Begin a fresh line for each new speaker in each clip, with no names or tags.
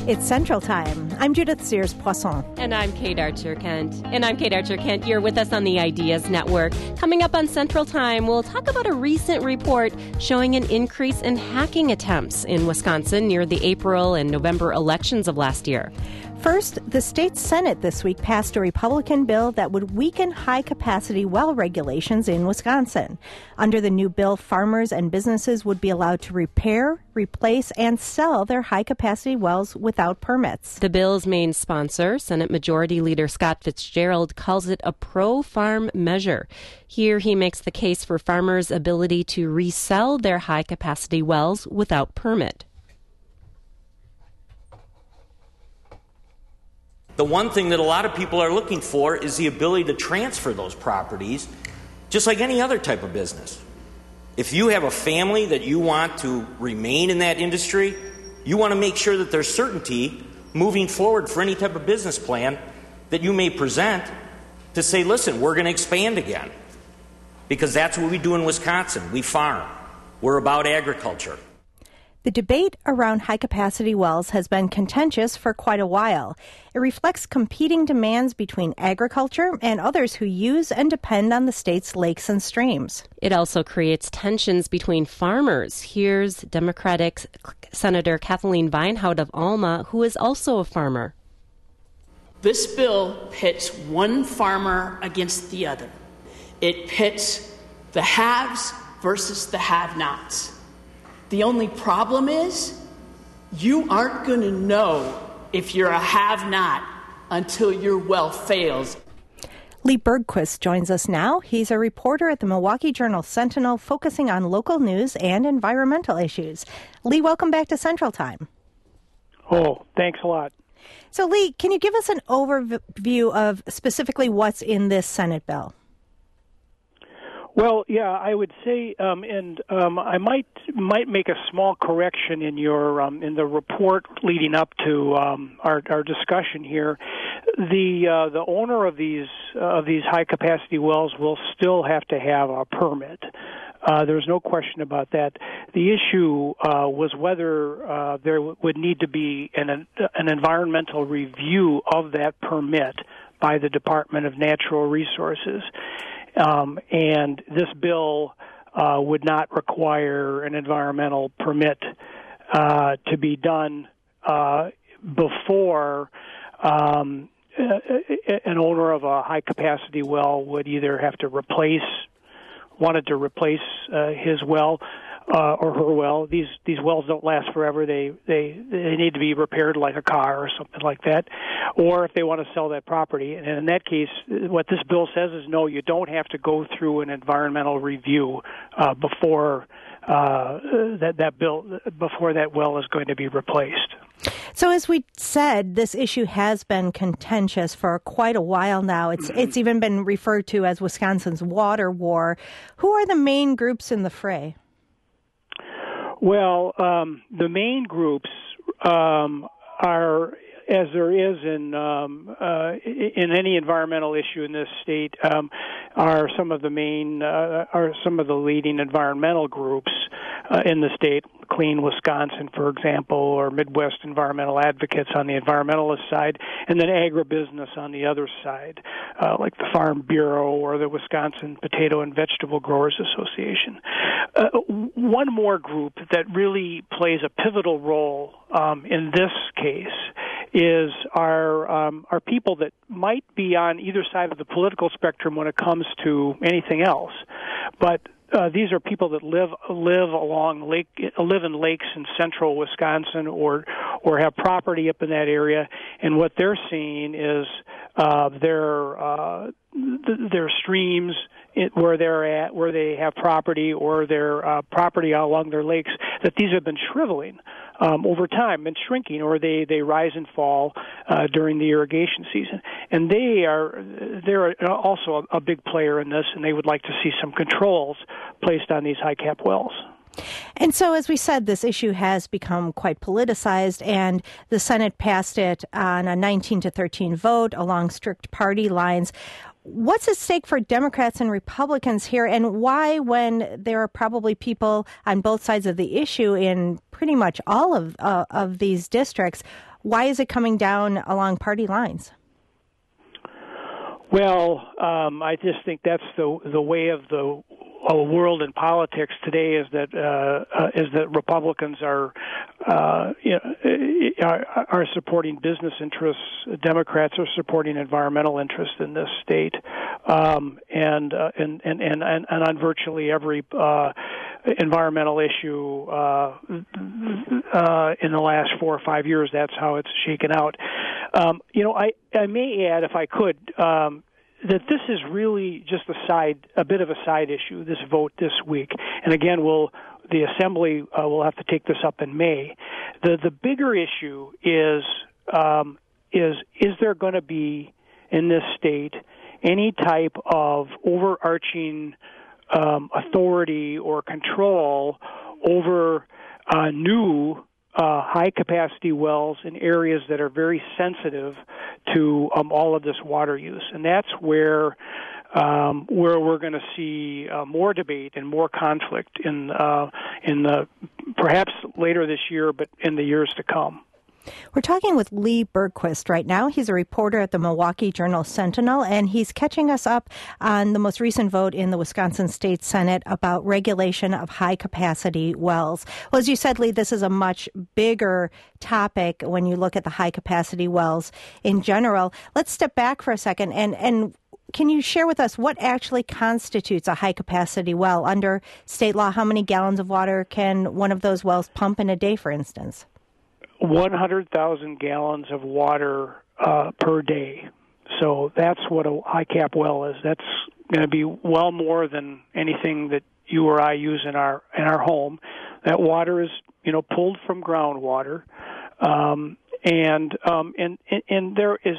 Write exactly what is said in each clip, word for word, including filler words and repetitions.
It's Central Time. I'm Judith Sears-Poisson.
And I'm Kate Archer-Kent. And I'm Kate Archer-Kent. You're with us on the Ideas Network. Coming up on Central Time, we'll talk about a recent report showing an increase in hacking attempts in Wisconsin near the April and November elections of last year.
First, the state Senate this week passed a Republican bill that would weaken high-capacity well regulations in Wisconsin. Under the new bill, farmers and businesses would be allowed to repair, replace, and sell their high-capacity wells without permits.
The bill's main sponsor, Senate Majority Leader Scott Fitzgerald, calls it a pro-farm measure. Here he makes the case for farmers' ability to resell their high-capacity wells without permit.
The one thing that a lot of people are looking for is the ability to transfer those properties, just like any other type of business. If you have a family that you want to remain in that industry, you want to make sure that there's certainty moving forward for any type of business plan that you may present to say, listen, we're going to expand again. Because that's what we do in Wisconsin. We farm. We're about agriculture.
The debate around high-capacity wells has been contentious for quite a while. It reflects competing demands between agriculture and others who use and depend on the state's lakes and streams.
It also creates tensions between farmers. Here's Democratic Senator Kathleen Vinehout of Alma, who is also a farmer.
This bill pits one farmer against the other. It pits the haves versus the have-nots. The only problem is you aren't going to know if you're a have-not until your well fails.
Lee Bergquist joins us now. He's a reporter at the Milwaukee Journal-Sentinel focusing on local news and environmental issues. Lee, welcome back to Central Time.
Oh, thanks a lot.
So, Lee, can you give us an overview of specifically what's in this Senate bill?
Well, yeah, I would say, um, and um, I might might make a small correction in your um, in the report leading up to um, our, our discussion here. The uh, the owner of these uh, of these high capacity wells will still have to have a permit. Uh, there's no question about that. The issue uh, was whether uh, there w- would need to be an an environmental review of that permit by the Department of Natural Resources. Um, and this bill uh, would not require an environmental permit uh, to be done uh, before um, an owner of a high-capacity well would either have to replace, wanted to replace uh, his well uh, or her well. These these wells don't last forever. They they they need to be repaired like a car or something like that. Or if they want to sell that property. And in that case, what this bill says is, no, you don't have to go through an environmental review uh, before uh, that, that bill, before that well is going to be replaced.
So as we said, this issue has been contentious for quite a while now. It's it's even been referred to as Wisconsin's water war. Who are the main groups in the fray?
Well, um, the main groups um, are, as there is in um, uh, in any environmental issue in this state, um, are some of the main uh, are some of the leading environmental groups uh, in the state. Clean Wisconsin, for example, or Midwest Environmental Advocates on the environmentalist side, and then agribusiness on the other side, uh, like the Farm Bureau or the Wisconsin Potato and Vegetable Growers Association. Uh, one more group that really plays a pivotal role um, in this case is our um, our people that might be on either side of the political spectrum when it comes to anything else, but Uh, these are people that live live along lake live in lakes in central Wisconsin or or have property up in that area, and what they're seeing is uh, their uh, th- their streams where they're at, where they have property, or their uh, property along their lakes, that these have been shriveling um, over time and shrinking, or they, they rise and fall uh, during the irrigation season. And they are they're also a, a big player in this, and they would like to see some controls placed on these high cap wells.
And so, as we said, this issue has become quite politicized, and the Senate passed it on a nineteen to thirteen vote along strict party lines. What's at stake for Democrats and Republicans here, and why, when there are probably people on both sides of the issue in pretty much all of uh, of these districts, Why is it coming down along party lines?
Well, um, I just think that's the the way of the uh, world in politics today is that uh, uh, is that Republicans are uh, you know, are, are supporting business interests. Democrats are supporting environmental interests in this state, um, and, uh, and, and and and and on virtually every uh, environmental issue uh, uh, in the last four or five years. That's how it's shaken out. Um, you know, I, I may add, if I could, um, that this is really just a side, a bit of a side issue, this vote this week. And again, we'll, the Assembly uh, will have to take this up in May. The the bigger issue is um, is is there going to be in this state any type of overarching um, authority or control over uh, new Uh, high-capacity wells in areas that are very sensitive to um, all of this water use, and that's where um, where we're going to see uh, more debate and more conflict in uh, in the perhaps later this year, but in the years to come.
We're talking with Lee Bergquist right now. He's a reporter at the Milwaukee Journal-Sentinel, and he's catching us up on the most recent vote in the Wisconsin State Senate about regulation of high-capacity wells. Well, as you said, Lee, this is a much bigger topic when you look at the high-capacity wells in general. Let's step back for a second, and, and can you share with us what actually constitutes a high-capacity well? Under state law, how many gallons of water can one of those wells pump in a day, for instance?
one hundred thousand gallons of water uh, per day. So that's what a high cap well is. That's going to be well more than anything that you or I use in our in our home. That water is, you know, pulled from groundwater, um, and um, and and there is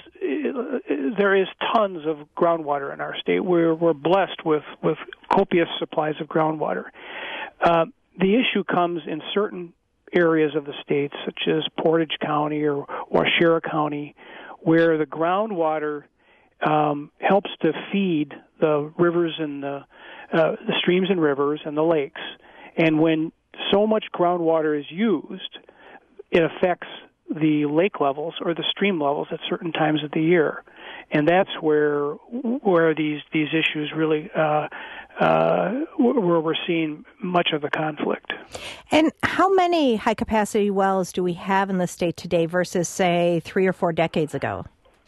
there is tons of groundwater in our state. We're we're blessed with with copious supplies of groundwater. Uh, the issue comes in certain areas of the state, such as Portage County or, or Shera County, where the groundwater um, helps to feed the rivers and the, uh, the streams and rivers and the lakes. And when so much groundwater is used, it affects the lake levels or the stream levels at certain times of the year. And that's where where these these issues really uh, uh, where we're seeing much of the conflict.
And how many high-capacity wells do we have in the state today versus, say, three or four decades ago?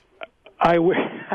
I w-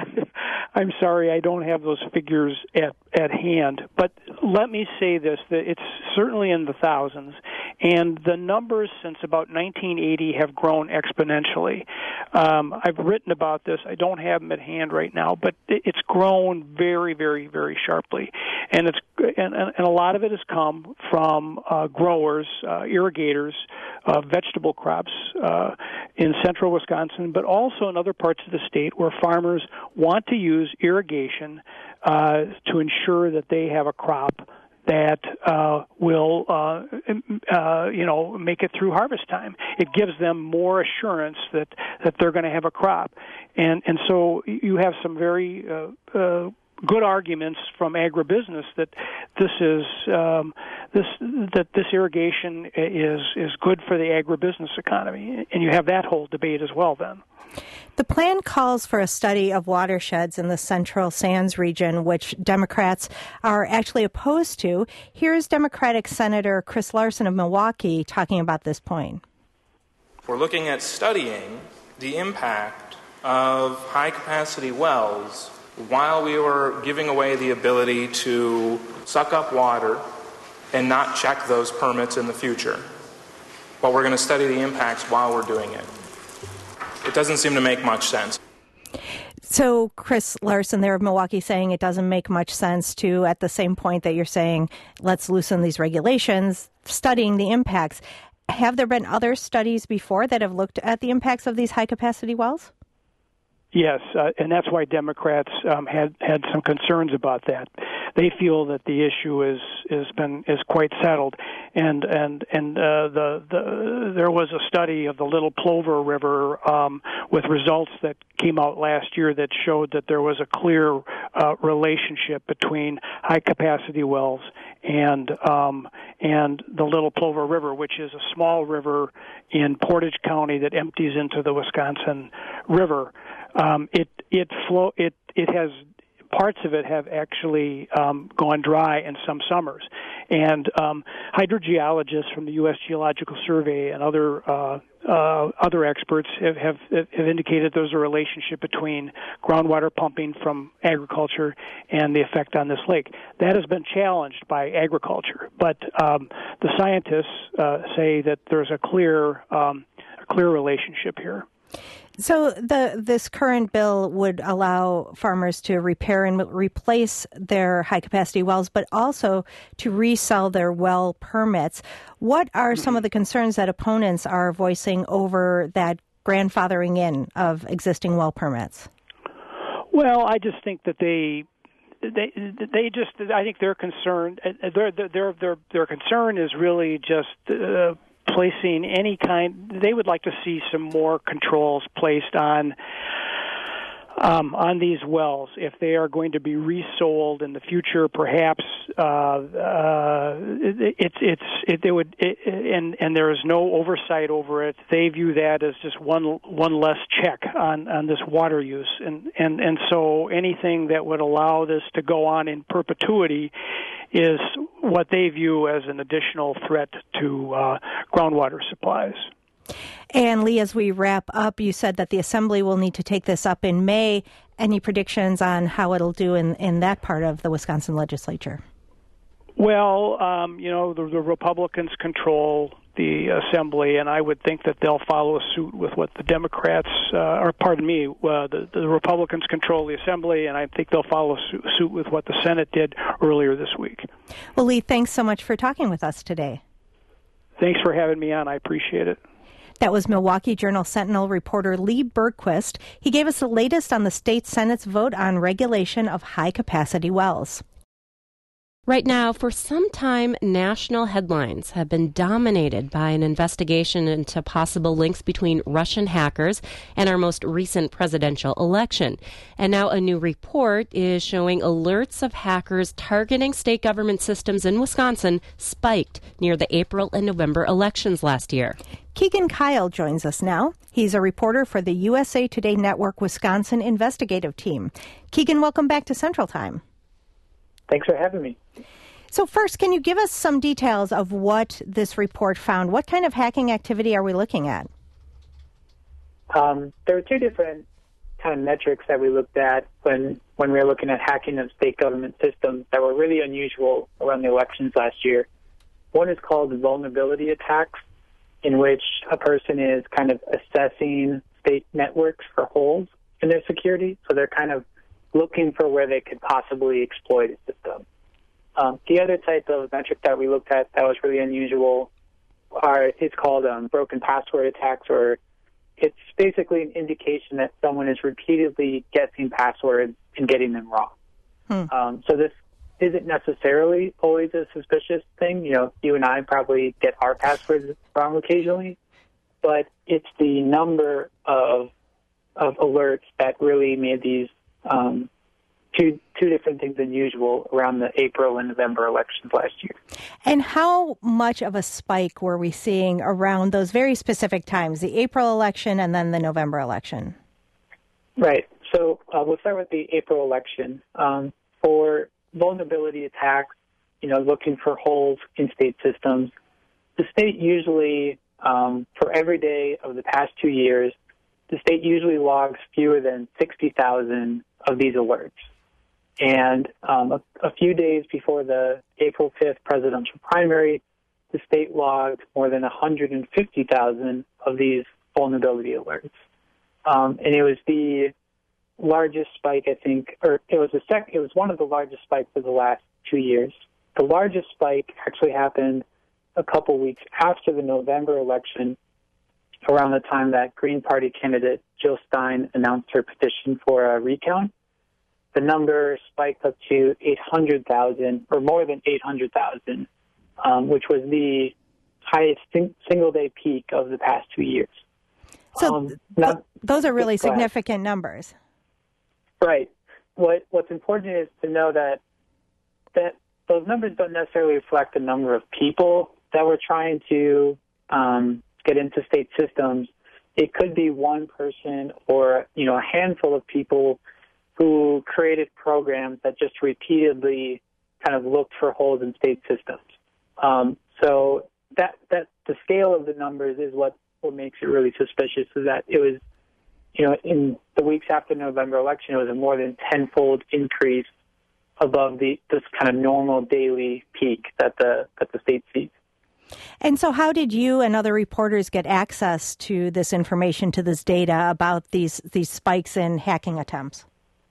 I'm sorry, I don't have those figures at, at hand. But let me say this, that it's certainly in the thousands. And the numbers since about nineteen eighty have grown exponentially. Um, I've written about this. I don't have them at hand right now, but it's grown very, very, very sharply. And it's and, and a lot of it has come from uh, growers, uh, irrigators, uh, vegetable crops uh, in central Wisconsin, but also in other parts of the state where farmers want to use irrigation uh, to ensure that they have a crop that uh, will, uh, uh, you know, make it through harvest time. It gives them more assurance that, that they're going to have a crop. And and so you have some very uh, uh, good arguments from agribusiness that this is um, this that this irrigation is is good for the agribusiness economy, and you have that whole debate as well. Then
the plan calls for a study of watersheds in the Central Sands region, which Democrats are actually opposed to. Here's Democratic Senator Chris Larson of Milwaukee talking about this point.
We're looking at studying the impact of high-capacity wells while we were giving away the ability to suck up water and not check those permits in the future. But we're going to study the impacts while we're doing it. It doesn't seem to make much sense.
So Chris Larson there of Milwaukee saying it doesn't make much sense to, at the same point that you're saying, let's loosen these regulations, studying the impacts. Have there been other studies before that have looked at the impacts of these high-capacity wells?
Yes, uh, and that's why Democrats um, had had some concerns about that. they feel that the issue is is been is quite settled, and and and uh, the the there was a study of the Little Plover River um, with results that came out last year that showed that there was a clear uh, relationship between high capacity wells and um, and the Little Plover River, which is a small river in Portage County that empties into the Wisconsin River. Um, it it flow it it has parts of it have actually um, gone dry in some summers, and um, hydrogeologists from the U S Geological Survey and other uh, uh, other experts have, have have indicated there's a relationship between groundwater pumping from agriculture and the effect on this lake. That has been challenged by agriculture, but um, the scientists uh, say that there's a clear um, a clear relationship here.
So the this current bill would allow farmers to repair and replace their high-capacity wells, but also to resell their well permits. What are some of the concerns that opponents are voicing over that grandfathering in of existing well permits?
Well, I just think that they they they just I think their concern their their their their concern is really just Uh, placing any kind, they would like to see some more controls placed on um, on these wells if they are going to be resold in the future. Perhaps uh, uh, it, it's it's it, they would it, and and there is no oversight over it. They view that as just one one less check on, on this water use, and and and so anything that would allow this to go on in perpetuity is what they view as an additional threat to uh, groundwater supplies.
And Lee, as we wrap up, you said that the Assembly will need to take this up in May. Any predictions on how it'll do in, in that part of the Wisconsin legislature?
Well, um, you know, the, the Republicans control the Assembly, and I would think that they'll follow suit with what the Democrats, uh, or pardon me, uh, the, the Republicans control the Assembly, and I think they'll follow su- suit with what the Senate did earlier this week.
Well, Lee, thanks so much for talking with us today.
Thanks for having me on. I appreciate it.
That was Milwaukee Journal-Sentinel reporter Lee Bergquist. He gave us the latest on the state Senate's vote on regulation of high-capacity wells.
Right now, for some time, national headlines have been dominated by an investigation into possible links between Russian hackers and our most recent presidential election. And now a new report is showing alerts of hackers targeting state government systems in Wisconsin spiked near the April and November elections last year.
Keegan Kyle joins us now. He's a reporter for the U S A Today Network Wisconsin investigative team. Keegan, welcome back to Central Time.
Thanks for having me.
So first, can you give us some details of what this report found? What kind of hacking activity are we looking at?
Um, there were two different kind of metrics that we looked at when, when we were looking at hacking of state government systems that were really unusual around the elections last year. One is called vulnerability attacks, in which a person is kind of assessing state networks for holes in their security. So they're kind of looking for where they could possibly exploit a system. Um, the other type of metric that we looked at that was really unusual are it's called um, broken password attacks, or it's basically an indication that someone is repeatedly guessing passwords and getting them wrong. Hmm. Um, so this isn't necessarily always a suspicious thing. You know, you and I probably get our passwords wrong occasionally, but it's the number of of alerts that really made these Um, two two different things than usual around the April and November elections last year.
And how much of a spike were we seeing around those very specific times, the April election and then the November election?
Right. So uh, we'll start with the April election. Um, for vulnerability attacks, you know, looking for holes in state systems, the state usually, um, for every day of the past two years, the state usually logs fewer than sixty thousand of these alerts. And um, a, a few days before the April fifth presidential primary, the state logged more than one hundred fifty thousand of these vulnerability alerts. Um, and it was the largest spike, I think, or it was the sec- it was one of the largest spikes of the last two years. The largest spike actually happened a couple weeks after the November election, around the time that Green Party candidate Jill Stein announced her petition for a recount. the number spiked up to eight hundred thousand, or more than eight hundred thousand, um, which was the highest sing- single-day peak of the past two years.
So
um,
th-
now,
those are really
go ahead.
significant numbers.
Right. What What's important is to know that that those numbers don't necessarily reflect the number of people that were trying to um, get into state systems. It could be one person or, you know, a handful of people who created programs that just repeatedly kind of looked for holes in state systems. Um, so that that the scale of the numbers is what, what makes it really suspicious, is that it was, you know, in the weeks after the November election, it was a more than tenfold increase above the this kind of normal daily peak that the that the state sees.
And so how did you and other reporters get access to this information, to this data about these these spikes in hacking attempts?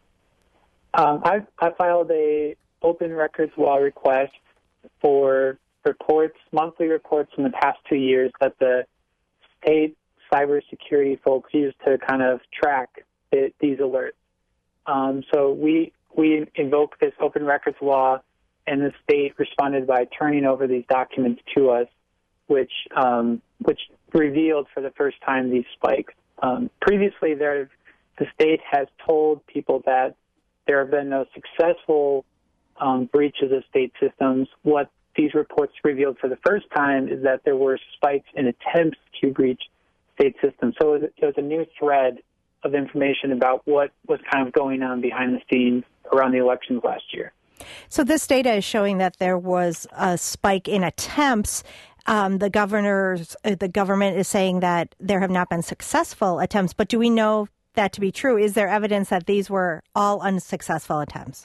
Um, I, I filed a open records law request for reports, monthly reports from the past two years that the state cybersecurity folks use to kind of track it, these alerts. Um, so we we invoked this open records law, and the state responded by turning over these documents to us, which um, which revealed for the first time these spikes. Um, previously, there the state has told people that there have been no successful um, breaches of state systems. What these reports revealed for the first time is that there were spikes in attempts to breach state systems. So it was, it was a new thread of information about what was kind of going on behind the scenes around the elections last year.
So this data is showing that there was a spike in attempts. Um, the governor's, uh, the government is saying that there have not been successful attempts, but do we know that to be true? Is there evidence that these were all unsuccessful attempts?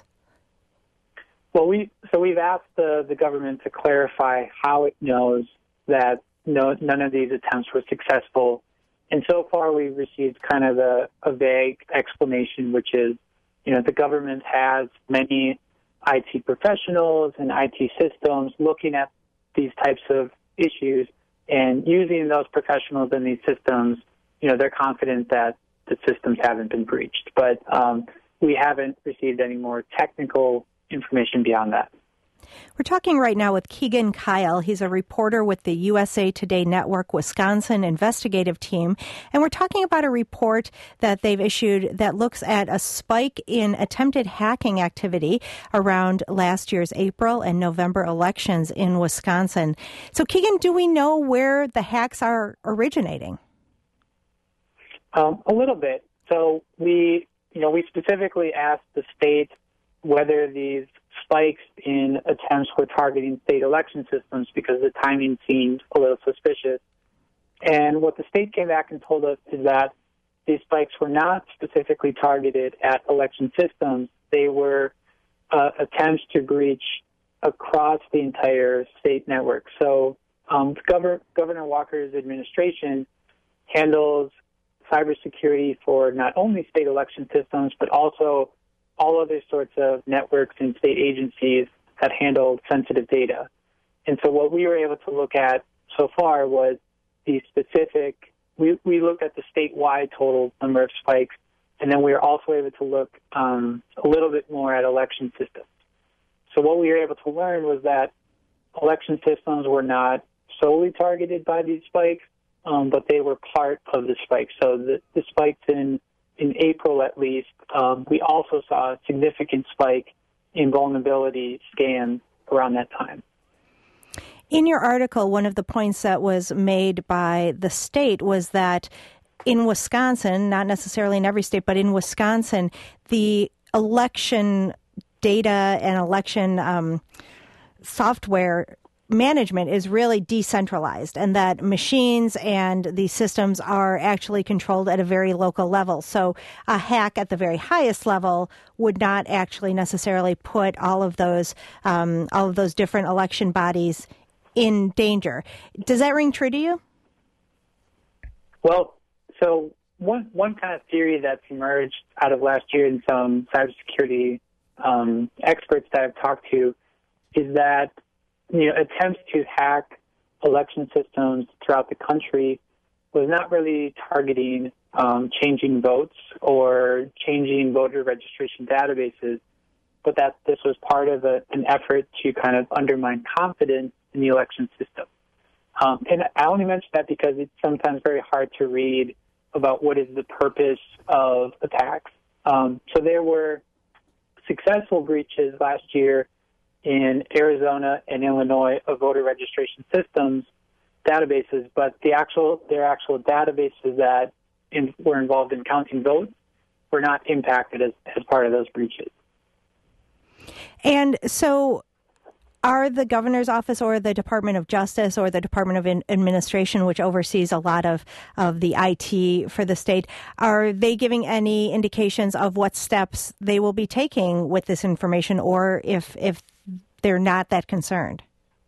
Well, we so we've asked the, the government to clarify how it knows that no none of these attempts were successful, and so far we've received kind of a, a vague explanation, which is, you know, the government has many I T professionals and I T systems looking at these types of issues, and using those professionals in these systems, you know, they're confident that the systems haven't been breached. But um, we haven't received any more technical information beyond that.
We're talking right now with Keegan Kyle. He's a reporter with the U S A Today Network Wisconsin investigative team. And we're talking about a report that they've issued that looks at a spike in attempted hacking activity around last year's April and November elections in Wisconsin. So, Keegan, do we know where the hacks are originating?
Um, a little bit. So we, you know, we specifically asked the state whether these spikes in attempts were targeting state election systems because the timing seemed a little suspicious. And what the state came back and told us is that these spikes were not specifically targeted at election systems. They were uh, attempts to breach across the entire state network. So um, Governor, Governor Walker's administration handles cybersecurity for not only state election systems, but also all other sorts of networks and state agencies that handle sensitive data. And so what we were able to look at so far was the specific, we, we looked at the statewide total number of spikes, and then we were also able to look um, a little bit more at election systems. So what we were able to learn was that election systems were not solely targeted by these spikes, um, but they were part of the spikes. So the, the spikes in In April, at least, um, we also saw a significant spike in vulnerability scans around that time.
In your article, one of the points that was made by the state was that in Wisconsin, not necessarily in every state, but in Wisconsin, the election data and election um, software management is really decentralized, and that machines and these systems are actually controlled at a very local level. So a hack at the very highest level would not actually necessarily put all of those um, all of those different election bodies in danger. Does that ring true to you?
Well, so one one kind of theory that's emerged out of last year and some cybersecurity um, experts that I've talked to is that, you know, attempts to hack election systems throughout the country was not really targeting um, changing votes or changing voter registration databases, but that this was part of a, an effort to kind of undermine confidence in the election system. Um, and I only mention that because it's sometimes very hard to read about what is the purpose of attacks. Um, so there were successful breaches last year in Arizona and Illinois of voter registration systems databases, but the actual their actual databases that in, were involved in counting votes were not impacted as, as part of those breaches.
And so are the governor's office or the Department of Justice or the Department of Administration, which oversees a lot of, of the I T for the state, are they giving any indications of what steps they will be taking with this information, or if if they're not that concerned?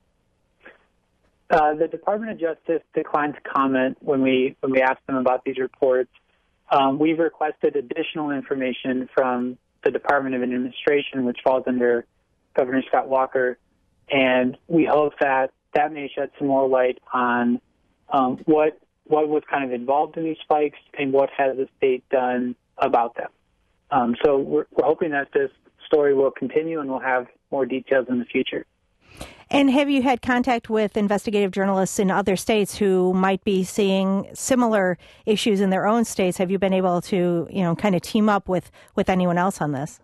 Uh, the Department of Justice declined to comment when we when we asked them about these reports. Um, we've requested additional information from the Department of Administration, which falls under Governor Scott Walker, and we hope that that may shed some more light on um, what what was kind of involved in these spikes and what has the state done about them. Um, so we're, we're hoping that this story will continue and we'll have more details in the future.
And have you had contact with investigative journalists in other states who might be seeing similar issues in their own states? Have you been able to, you know, kind of team up with, with anyone else on this?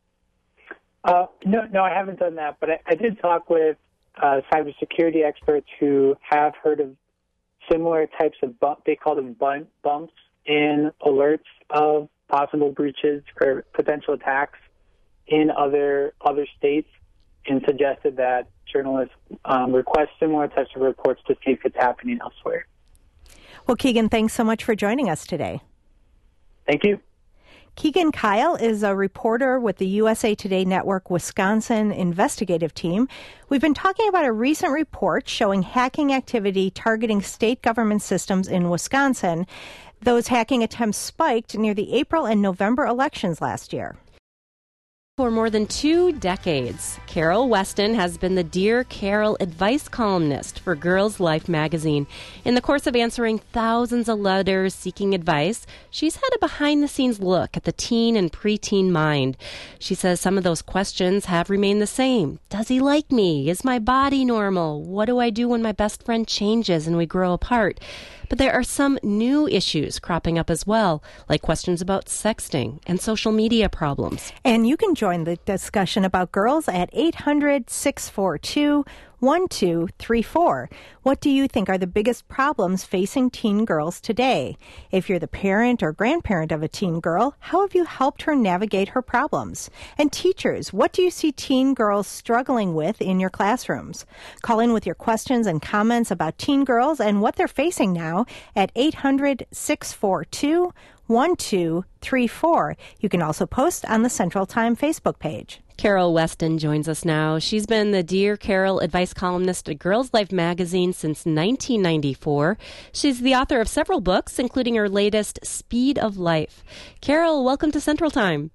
Uh, no, no, I haven't done that, but I, I did talk with uh, cybersecurity experts who have heard of similar types of bump, they call them bump, bumps in alerts of possible breaches or potential attacks in other other states, and suggested that journalists um, request similar types of reports to see if it's happening elsewhere.
Well, Keegan, thanks so much for joining us today.
Thank you.
Keegan Kyle is a reporter with the U S A Today Network Wisconsin investigative team. We've been talking about a recent report showing hacking activity targeting state government systems in Wisconsin. Those hacking attempts spiked near the April and November elections last year.
For more than two decades, Carol Weston has been the Dear Carol advice columnist for Girls Life magazine. In the course of answering thousands of letters seeking advice, she's had a behind-the-scenes look at the teen and preteen mind. She says some of those questions have remained the same. Does he like me? Is my body normal? What do I do when my best friend changes and we grow apart? But there are some new issues cropping up as well, like questions about sexting and social media problems.
And you can join the discussion about girls at eight hundred, six four two, one two three four. What do you think are the biggest problems facing teen girls today? If you're the parent or grandparent of a teen girl, how have you helped her navigate her problems? And teachers, what do you see teen girls struggling with in your classrooms? Call in with your questions and comments about teen girls and what they're facing now at eight hundred, six four two, one two three four. You can also post on the Central Time Facebook page.
Carol Weston joins us now. She's been the Dear Carol advice columnist at Girls Life magazine since nineteen ninety-four. She's the author of several books, including her latest, Speed of Life. Carol, welcome to Central Time.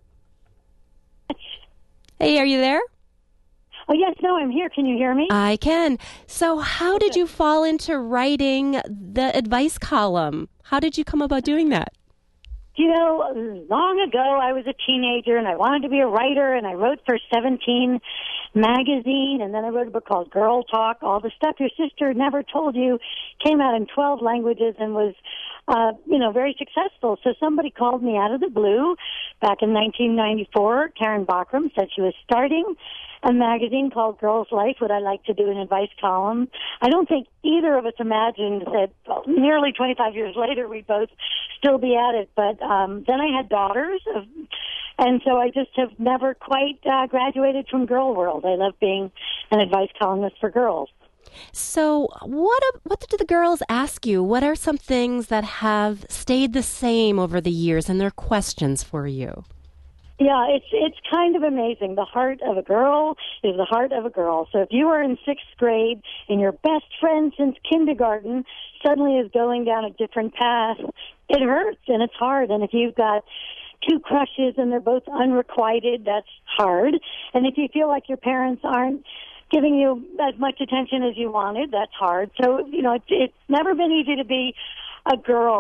Hey, are you there?
Oh, yes, no, I'm here. Can you hear me?
I can. So how did you fall into writing the advice column? How did you come about doing that?
You know, long ago I was a teenager and I wanted to be a writer, and I wrote for Seventeen magazine, and then I wrote a book called Girl Talk. All the stuff your sister never told you came out in twelve languages and was, uh, you know, very successful. So somebody called me out of the blue back in nineteen ninety-four. Karen Bachram said she was starting a magazine called Girls Life. Would I like to do an advice column? I don't think either of us imagined that well, nearly twenty-five years later we'd both still be at it. But um, then I had daughters, of, and so I just have never quite uh, graduated from girl world. I love being an advice columnist for girls.
So what what did the girls ask you? What are some things that have stayed the same over the years and their questions for you?
Yeah, it's it's kind of amazing. The heart of a girl is the heart of a girl. So if you are in sixth grade and your best friend since kindergarten suddenly is going down a different path, it hurts and it's hard. And if you've got two crushes and they're both unrequited, that's hard. And if you feel like your parents aren't giving you as much attention as you wanted, that's hard. So, you know, it's, it's never been easy to be a girl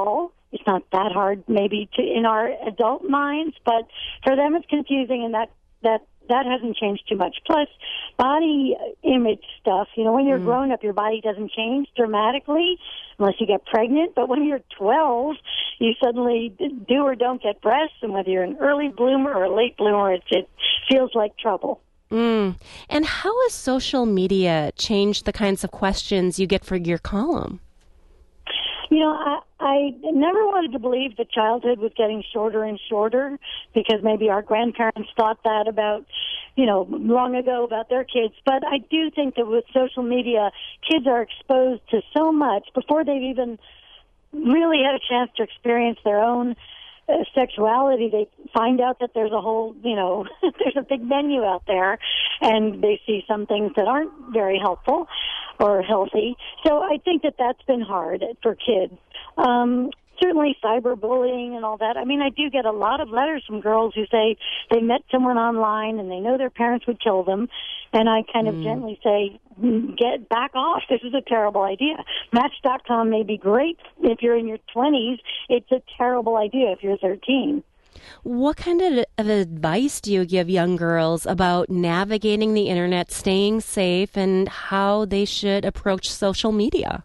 It's not that hard, maybe, to in our adult minds, but for them it's confusing, and that that that hasn't changed too much. Plus, body image stuff. You know, when you're mm. grown up, your body doesn't change dramatically unless you get pregnant. But when you're twelve, you suddenly do or don't get breasts, and whether you're an early bloomer or a late bloomer, it, it feels like trouble.
Mm. And how has social media changed the kinds of questions you get for your column?
You know, I, I never wanted to believe that childhood was getting shorter and shorter because maybe our grandparents thought that about, you know, long ago about their kids. But I do think that with social media, kids are exposed to so much before they've even really had a chance to experience their own uh, sexuality. They find out that there's a whole, you know, there's a big menu out there, and they see some things that aren't very helpful or healthy. So I think that that's been hard for kids. Um, certainly cyberbullying and all that. I mean, I do get a lot of letters from girls who say they met someone online and they know their parents would kill them. And I kind of mm. gently say, get back off. This is a terrible idea. Match dot com may be great if you're in your twenties. It's a terrible idea if you're thirteen.
What kind of, of advice do you give young girls about navigating the internet, staying safe, and how they should approach social media?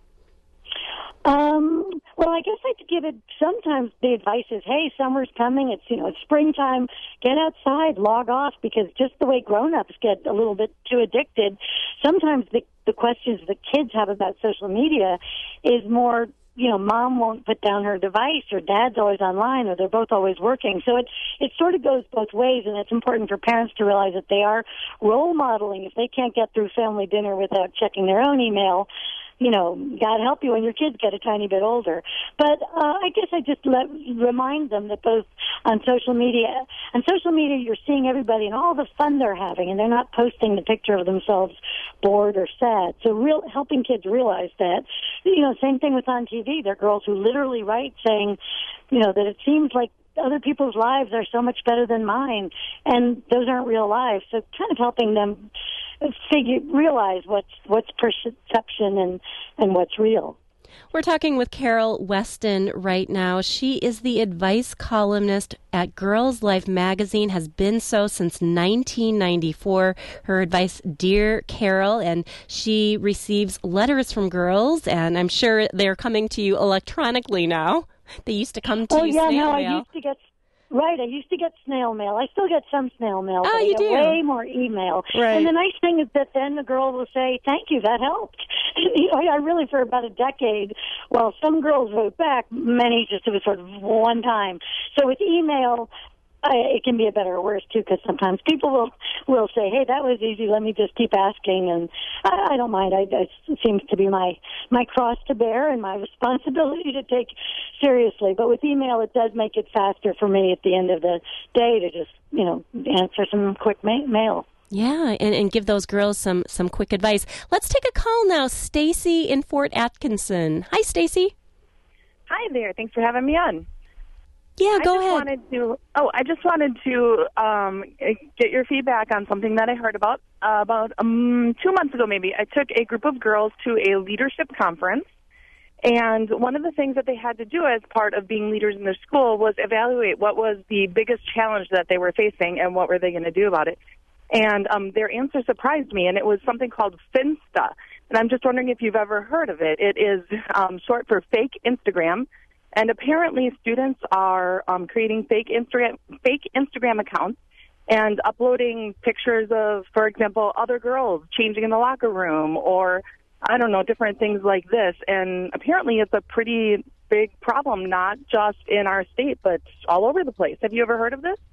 Um, well, I guess I'd give it, sometimes the advice is, hey, summer's coming, it's, you know, it's springtime, get outside, log off, because just the way grown-ups get a little bit too addicted, sometimes the, the questions the kids have about social media is more, you know, mom won't put down her device, or dad's always online, or they're both always working. So it it sort of goes both ways, and it's important for parents to realize that they are role modeling. If they can't get through family dinner without checking their own email, you know, God help you when your kids get a tiny bit older. But uh, I guess I just let, remind them that both on social media, on social media you're seeing everybody and all the fun they're having, and they're not posting the picture of themselves bored or sad. So real helping kids realize that. You know, same thing with on T V. There are girls who literally write saying, you know, that it seems like other people's lives are so much better than mine, and those aren't real lives. So kind of helping them figure, realize what's what's perception and, and what's real.
We're talking with Carol Weston right now. She is the advice columnist at Girls Life magazine, has been so since nineteen ninety-four. Her advice, Dear Carol, and she receives letters from girls, and I'm sure they're coming to you electronically now. They used to come to
oh,
you
yeah,
snail
no,
mail.
I used to get Right, I used to get snail mail. I still get some snail mail,
oh,
but I
you
get
do?
way more email.
Right.
And the nice thing is that then the girl will say, thank you, that helped. You know, I really, for about a decade, well, some girls wrote back, many just, it was sort of one time. So with email, I, it can be a better or worse, too, because sometimes people will will say, hey, that was easy, let me just keep asking, and I, I don't mind. I, it seems to be my, my cross to bear and my responsibility to take seriously. But with email, it does make it faster for me at the end of the day to just, you know, answer some quick ma- mail.
Yeah, and, and give those girls some, some quick advice. Let's take a call now. Stacy in Fort Atkinson. Hi, Stacy.
Hi there. Thanks for having me on.
Yeah, go
I just
ahead.
Wanted to, oh, I just wanted to um, get your feedback on something that I heard about. Uh, about um, two months ago, maybe, I took a group of girls to a leadership conference, and one of the things that they had to do as part of being leaders in their school was evaluate what was the biggest challenge that they were facing and what were they going to do about it. And um, their answer surprised me, and it was something called Finsta. And I'm just wondering if you've ever heard of it. It is um, short for fake Instagram. And apparently students are um, creating fake Instagram, fake Instagram accounts and uploading pictures of, for example, other girls changing in the locker room or, I don't know, different things like this. And apparently it's a pretty big problem, not just in our state, but all over the place. Have you ever heard of this?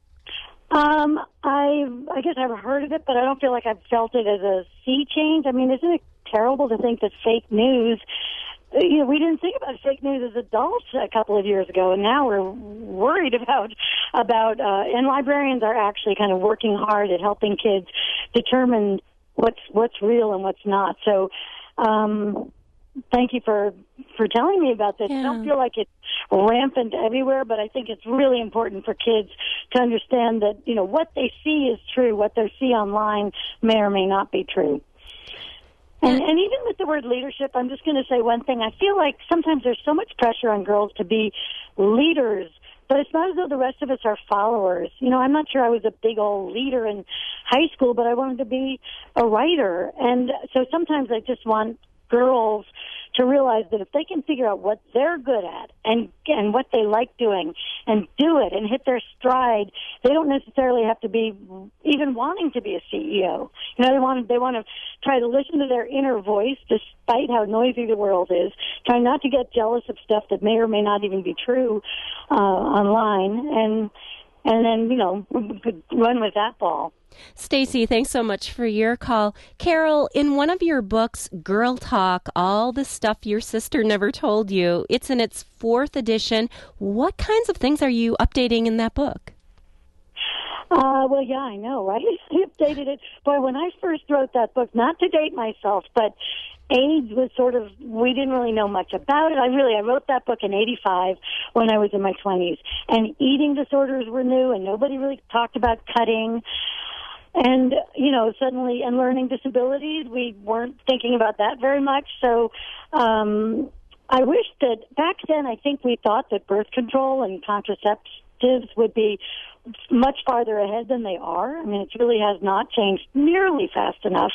Um, I I guess I've heard of it, but I don't feel like I've felt it as a sea change. I mean, isn't it terrible to think that fake news, you know, we didn't think about fake news as adults a couple of years ago, and now we're worried about, about uh, and librarians are actually kind of working hard at helping kids determine what's what's real and what's not. So, um, thank you for, for telling me about this.
Yeah.
I don't feel like it's rampant everywhere, but I think it's really important for kids to understand that, you know, what they see is true. What they see online may or may not be true. And, and even with the word leadership, I'm just going to say one thing. I feel like sometimes there's so much pressure on girls to be leaders, but it's not as though the rest of us are followers. You know, I'm not sure I was a big old leader in high school, but I wanted to be a writer. And so sometimes I just want girls to realize that if they can figure out what they're good at and and what they like doing and do it and hit their stride, they don't necessarily have to be even wanting to be a C E O. You know, they want they want to try to listen to their inner voice, despite how noisy the world is. Try not to get jealous of stuff that may or may not even be true uh, online, and and then you know run with that ball.
Stacy, thanks so much for your call. Carol, in one of your books, Girl Talk, All the Stuff Your Sister Never Told You, it's in its fourth edition. What kinds of things are you updating in that book?
Uh, well, yeah, I know, right? I updated it. Boy, when I first wrote that book, not to date myself, but AIDS was sort of, we didn't really know much about it. I really, I wrote that book in eighty-five when I was in my twenties. And eating disorders were new, and nobody really talked about cutting. And, you know, suddenly, and learning disabilities, we weren't thinking about that very much. So um, I wish that back then, I think we thought that birth control and contraceptives would be much farther ahead than they are. I mean, it really has not changed nearly fast enough.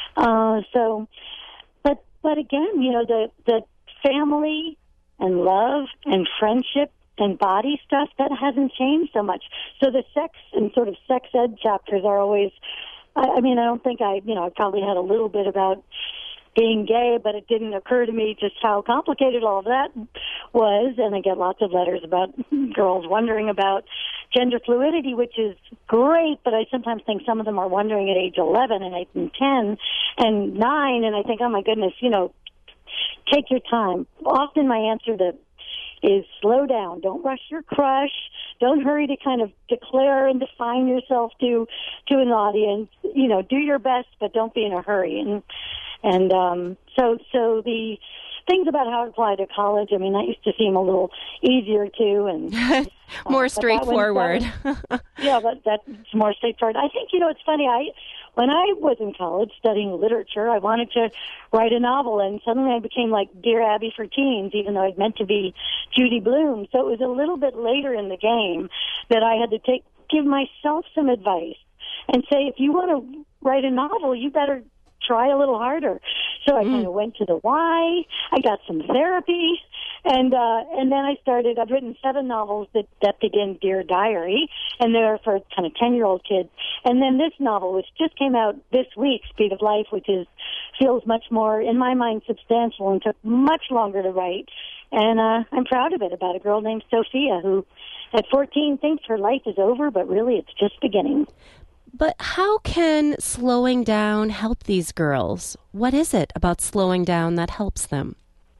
Uh, so, but but again, you know, the the family and love and friendship and body stuff, that hasn't changed so much. So the sex and sort of sex ed chapters are always, I, I mean, I don't think I, you know, I probably had a little bit about being gay, but it didn't occur to me just how complicated all of that was. And I get lots of letters about girls wondering about gender fluidity, which is great, but I sometimes think some of them are wondering at age eleven and eight and ten and nine, and I think, oh my goodness, you know, take your time. Often my answer to is slow down. Don't rush your crush. Don't hurry to kind of declare and define yourself to to an audience. You know, do your best, but don't be in a hurry. And and um, so so the things about how to apply to college, I mean, that used to seem a little easier too, and
more
uh,
straightforward.
That was, yeah, but that's more straightforward. I think, you know, it's funny. I when I was in college studying literature, I wanted to write a novel, and suddenly I became like Dear Abby for teens, even though I'd meant to be Judy Blume. So it was a little bit later in the game that I had to take give myself some advice and say, if you want to write a novel, you better try a little harder. So I mm. kind of went to the why. I got some therapy, and uh, and then I started. I've written seven novels that, that begin Dear Diary, and they're for kind of ten-year-old kids. And then this novel, which just came out this week, Speed of Life, which is feels much more, in my mind, substantial and took much longer to write. And uh, I'm proud of it, about a girl named Sophia who, at fourteen, thinks her life is over, but really it's just beginning.
But how can slowing down help these girls? What is it about slowing down that helps them?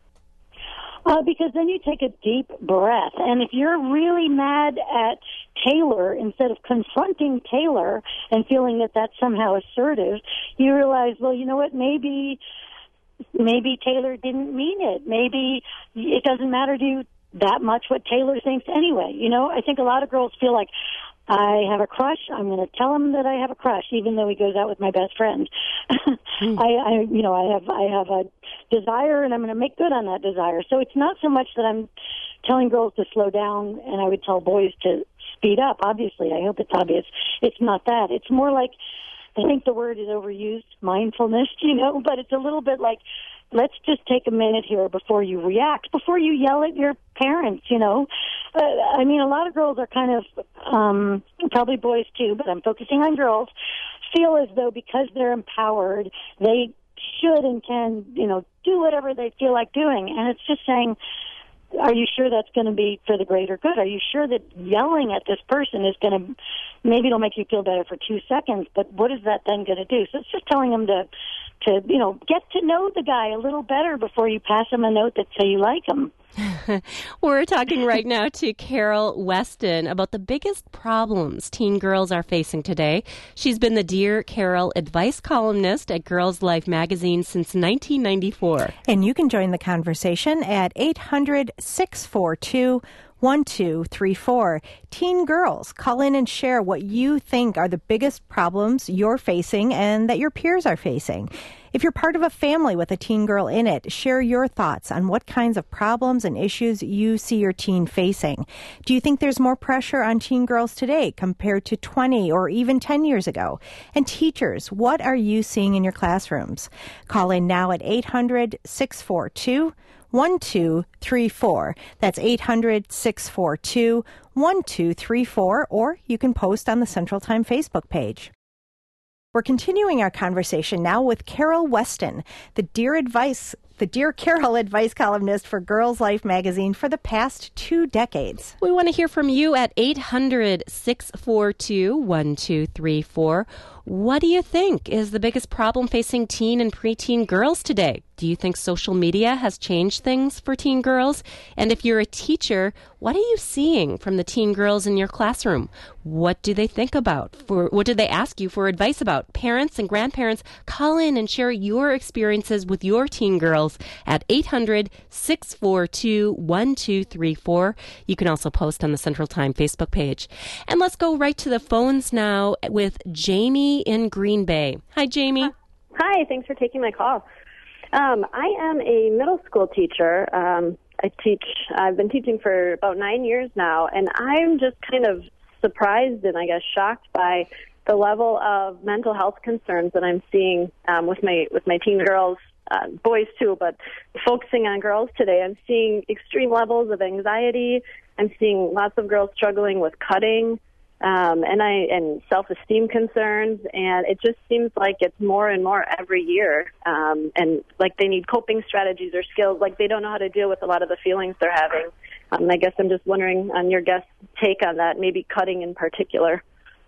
Uh, because then you take a deep breath. And if you're really mad at Taylor, instead of confronting Taylor and feeling that that's somehow assertive, you realize, well, you know what, maybe maybe Taylor didn't mean it. Maybe it doesn't matter to you that much what Taylor thinks anyway. You know, I think a lot of girls feel like, I have a crush. I'm going to tell him that I have a crush, even though he goes out with my best friend. mm. I, I, you know, I have, I have a desire, and I'm going to make good on that desire. So it's not so much that I'm telling girls to slow down, and I would tell boys to speed up. Obviously, I hope it's obvious. It's not that. It's more like, I think the word is overused, mindfulness. You know, but it's a little bit like, let's just take a minute here before you react, before you yell at your parents, you know. Uh, I mean, a lot of girls are kind of, um, probably boys too, but I'm focusing on girls, feel as though because they're empowered, they should and can, you know, do whatever they feel like doing. And it's just saying, are you sure that's going to be for the greater good? Are you sure that yelling at this person is going to, maybe it'll make you feel better for two seconds, but what is that then going to do? So it's just telling them to, to, you know, get to know the guy a little better before you pass him a note that say you like him.
We're talking right now to Carol Weston about the biggest problems teen girls are facing today. She's been the Dear Carol advice columnist at Girls Life magazine since nineteen ninety-four.
And you can join the conversation at eight hundred, six four two, one two three four. Teen girls, call in and share what you think are the biggest problems you're facing and that your peers are facing. If you're part of a family with a teen girl in it, share your thoughts on what kinds of problems and issues you see your teen facing. Do you think there's more pressure on teen girls today compared to twenty or even ten years ago? And teachers, what are you seeing in your classrooms? Call in now at eight hundred, six four two, one two three four. That's eight hundred, six four two, one two three four, or you can post on the Central Time Facebook page. We're continuing our conversation now with Carol Weston, the Dear Advice, the Dear Carol advice columnist for Girls Life magazine for the past two decades.
We want to hear from you at eight hundred, six four two, one two three four. What do you think is the biggest problem facing teen and preteen girls today? Do you think social media has changed things for teen girls? And if you're a teacher, what are you seeing from the teen girls in your classroom? What do they think about? For what do they ask you for advice about? Parents and grandparents, call in and share your experiences with your teen girls at eight hundred, six four two, one two three four. You can also post on the Central Time Facebook page. And let's go right to the phones now with Jamie in Green Bay. Hi, Jamie.
Hi, thanks for taking my call. Um, I am a middle school teacher. Um, I teach, I've been teaching for about nine years now, and I'm just kind of surprised and I guess shocked by the level of mental health concerns that I'm seeing um, with my with my teen girls, uh, boys too, but focusing on girls today. I'm seeing extreme levels of anxiety. I'm seeing lots of girls struggling with cutting. Um, and I and self-esteem concerns, and it just seems like it's more and more every year. Um, and like they need coping strategies or skills, like they don't know how to deal with a lot of the feelings they're having. Um, I guess I'm just wondering on your guest's take on that, maybe cutting in particular.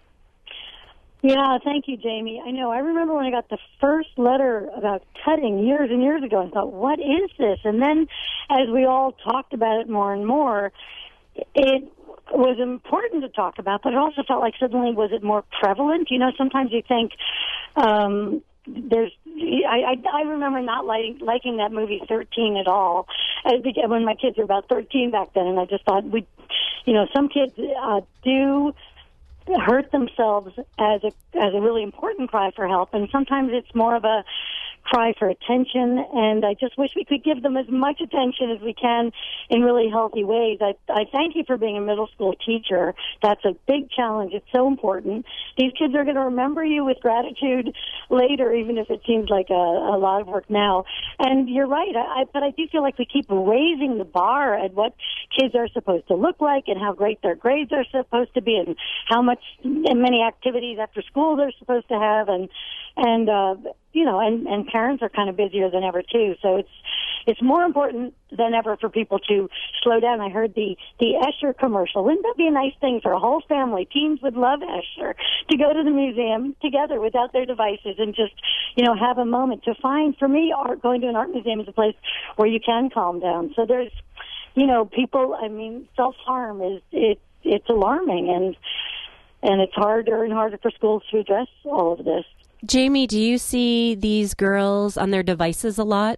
Yeah, thank you, Jamie. I know. I remember when I got the first letter about cutting years and years ago, and thought, "What is this?" And then, as we all talked about it more and more, it was important to talk about, but it also felt like suddenly was it more prevalent? You know, sometimes you think um, there's. I, I I remember not liking liking that movie thirteen at all. I began, when my kids were about thirteen back then, and I just thought we, you know, some kids uh, do hurt themselves as a as a really important cry for help, and sometimes it's more of a cry for attention, and I just wish we could give them as much attention as we can in really healthy ways. I, I thank you for being a middle school teacher. That's a big challenge. It's so important. These kids are going to remember you with gratitude later, even if it seems like a, a lot of work now. And you're right, I, I, but I do feel like we keep raising the bar at what kids are supposed to look like and how great their grades are supposed to be and how much and many activities after school they're supposed to have, and and uh, you know, and, and parents are kind of busier than ever too. So it's it's more important than ever for people to slow down. I heard the the Escher commercial. Wouldn't that be a nice thing for a whole family? Teens would love Escher, to go to the museum together without their devices and just, you know, have a moment to find. For me, art, going to an art museum is a place where you can calm down. So there's, you know, people. I mean, self harm is it it's alarming, and and it's harder and harder for schools to address all of this.
Jamie, do you see these girls on their devices a lot?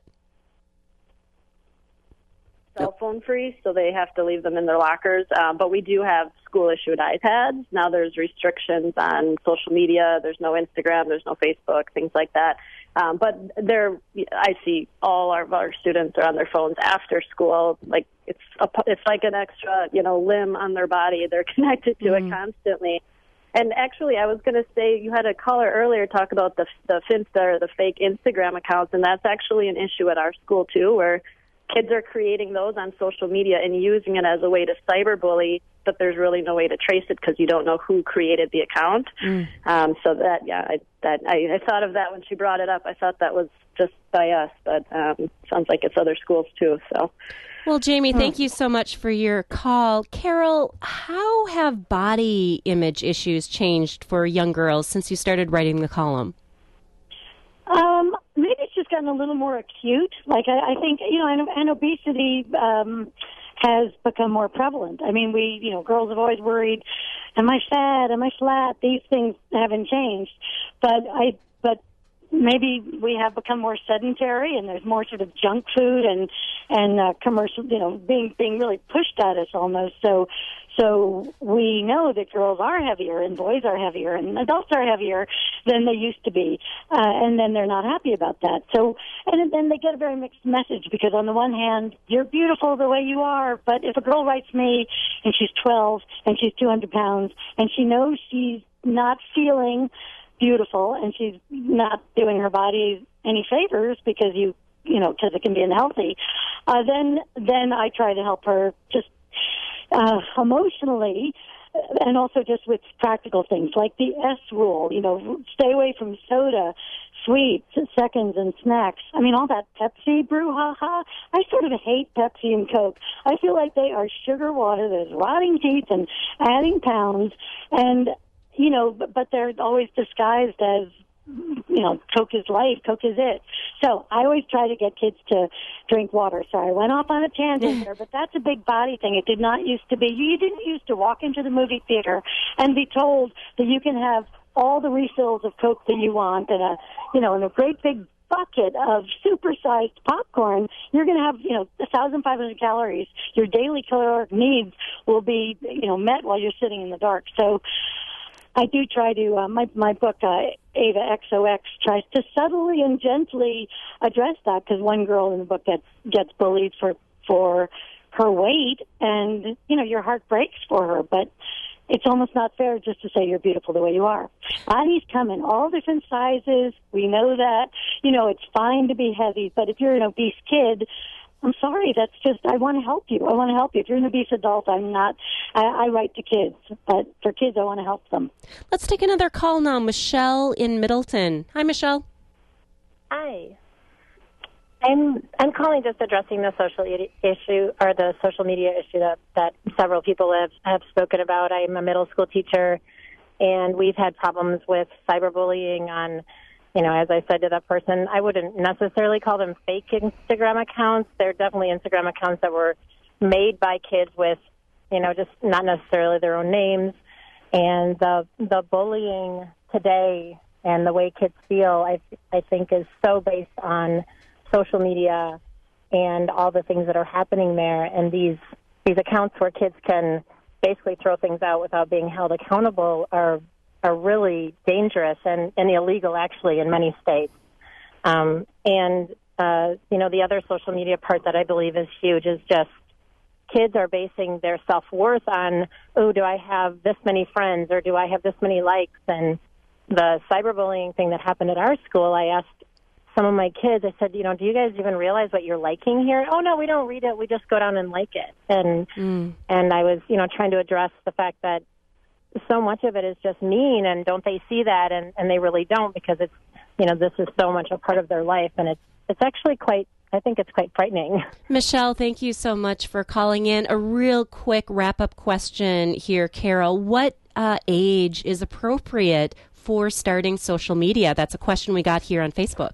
Cell phone free, so they have to leave them in their lockers. Um, but we do have school-issued iPads. Now there's restrictions on social media. There's no Instagram. There's no Facebook, things like that. Um, but they're, I see all our, our students are on their phones after school. Like it's a, it's like an extra, you know, limb on their body. They're connected to mm. it constantly. And actually, I was going to say, you had a caller earlier talk about the the Finsta, or the fake Instagram accounts, and that's actually an issue at our school, too, where kids are creating those on social media and using it as a way to cyberbully, but there's really no way to trace it because you don't know who created the account. Mm. Um, so that, yeah, I, that I, I thought of that when she brought it up. I thought that was just by us, but um, sounds like it's other schools, too, so...
Well, Jamie, thank you so much for your call. Carol, how have body image issues changed for young girls since you started writing the column?
Um, maybe it's just gotten a little more acute. Like, I, I think, you know, and, and obesity um, has become more prevalent. I mean, we, you know, girls have always worried, am I fat, am I flat? These things haven't changed. But I, but maybe we have become more sedentary, and there's more sort of junk food and and uh, commercial, you know, being being really pushed at us almost. So So we know that girls are heavier and boys are heavier and adults are heavier than they used to be. Uh, and then they're not happy about that. So, and then they get a very mixed message because on the one hand, you're beautiful the way you are. But if a girl writes me and she's twelve and she's two hundred pounds and she knows she's not feeling beautiful and she's not doing her body any favors because you, you know, because it can be unhealthy, uh, then, then I try to help her just Uh, emotionally, and also just with practical things like the S rule, you know, stay away from soda, sweets, seconds, and snacks. I mean, all that Pepsi brouhaha. I sort of hate Pepsi and Coke. I feel like they are sugar water that is rotting teeth and adding pounds, and, you know, but, but they're always disguised as, you know, Coke is life, Coke is it. So I always try to get kids to drink water. Sorry, I went off on a tangent there, but that's a big body thing. It did not used to be. You didn't used to walk into the movie theater and be told that you can have all the refills of Coke that you want and a, you know, in a great big bucket of supersized popcorn. You're going to have, you know, one thousand five hundred calories. Your daily caloric needs will be, you know, met while you're sitting in the dark. So I do try to, uh, my, my book, uh, Ava X O X, tries to subtly and gently address that because one girl in the book gets, gets bullied for, for her weight and, you know, your heart breaks for her, but it's almost not fair just to say you're beautiful the way you are. Bodies come in all different sizes. We know that. You know, it's fine to be heavy, but if you're an obese kid, I'm sorry, that's just, I want to help you. I want to help you. If you're an obese adult, I'm not, I, I write to kids, but for kids, I want to help them.
Let's take another call now. Michelle in Middleton. Hi, Michelle.
Hi. I'm I'm calling just addressing the social issue or the social media issue that, that several people have, have spoken about. I'm a middle school teacher, and we've had problems with cyberbullying on, you know, as I said to that person, I wouldn't necessarily call them fake Instagram accounts. They're definitely Instagram accounts that were made by kids with, you know, just not necessarily their own names. And the the bullying today and the way kids feel, I I think, is so based on social media and all the things that are happening there. And these these accounts where kids can basically throw things out without being held accountable are are really dangerous and, and illegal, actually, in many states. Um, and, uh, you know, the other social media part that I believe is huge is just kids are basing their self-worth on, oh, do I have this many friends or do I have this many likes? And the cyberbullying thing that happened at our school, I asked some of my kids, I said, you know, do you guys even realize what you're liking here? Oh, no, we don't read it. We just go down and like it. And, mm. and I was, you know, trying to address the fact that so much of it is just mean, and don't they see that? And, and they really don't, because it's, you know, this is so much a part of their life, and it's it's actually quite, I think it's quite frightening.
Michelle, thank you so much for calling in. A real quick wrap-up question here, Carol. What uh, age is appropriate for starting social media? That's a question we got here on Facebook.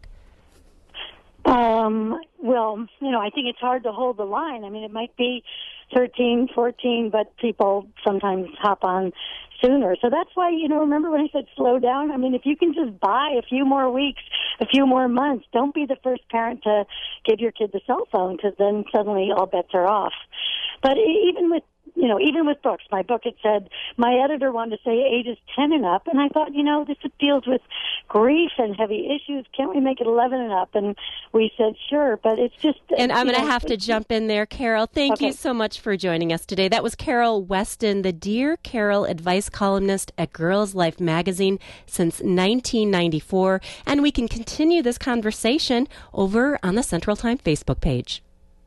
Um, well, you know, I think it's hard to hold the line. I mean, it might be thirteen, fourteen, but people sometimes hop on sooner. So that's why, you know, remember when I said slow down? I mean, if you can just buy a few more weeks, a few more months, don't be the first parent to give your kid the cell phone, because then suddenly all bets are off. But even with, you know, even with books, my book, it said, my editor wanted to say ages ten and up, and I thought, you know, this deals with grief and heavy issues. Can't we make it eleven and up? And we said, sure, but it's just...
And I'm going to have to jump in there, Carol. Thank okay. you so much for joining us today. That was Carol Weston, the Dear Carol advice columnist at Girls Life magazine since nineteen ninety-four. And we can continue this conversation over on the Central Time Facebook page.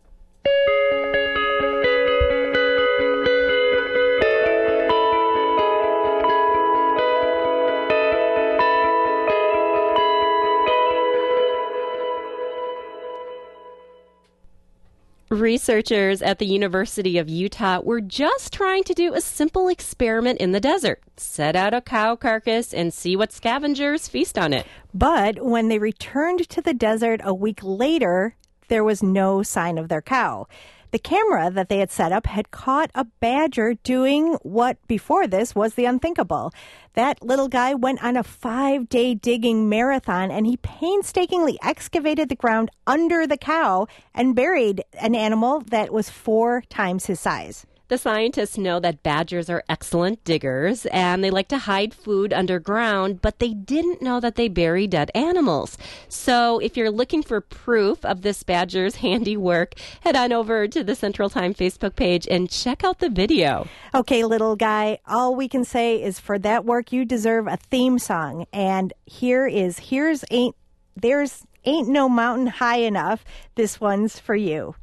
Researchers at the University of Utah were just trying to do a simple experiment in the desert. Set out a cow carcass and see what scavengers feast on it.
But when they returned to the desert a week later, there was no sign of their cow. The camera that they had set up had caught a badger doing what before this was the unthinkable. That little guy went on a five-day digging marathon, and he painstakingly excavated the ground under the cow and buried an animal that was four times his size.
The scientists know that badgers are excellent diggers and they like to hide food underground, but they didn't know that they bury dead animals. So if you're looking for proof of this badger's handiwork, head on over to the Central Time Facebook page and check out the video.
Okay, little guy, all we can say is for that work, you deserve a theme song. And here is, here's Ain't, there's Ain't No Mountain High Enough. This one's for you.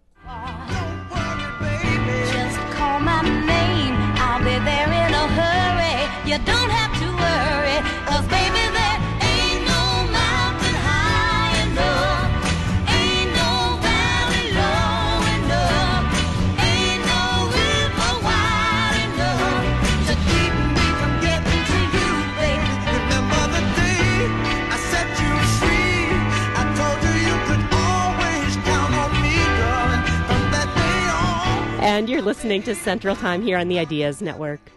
There in a hurry, you don't have to worry, 'cause baby there ain't no mountain high enough, ain't no valley low enough, ain't no river wide enough to keep me from getting to you, baby. Remember the day I set you free, I told you you could always count on me, darling, from that day on.
And you're listening to Central Time here on the Ideas Network.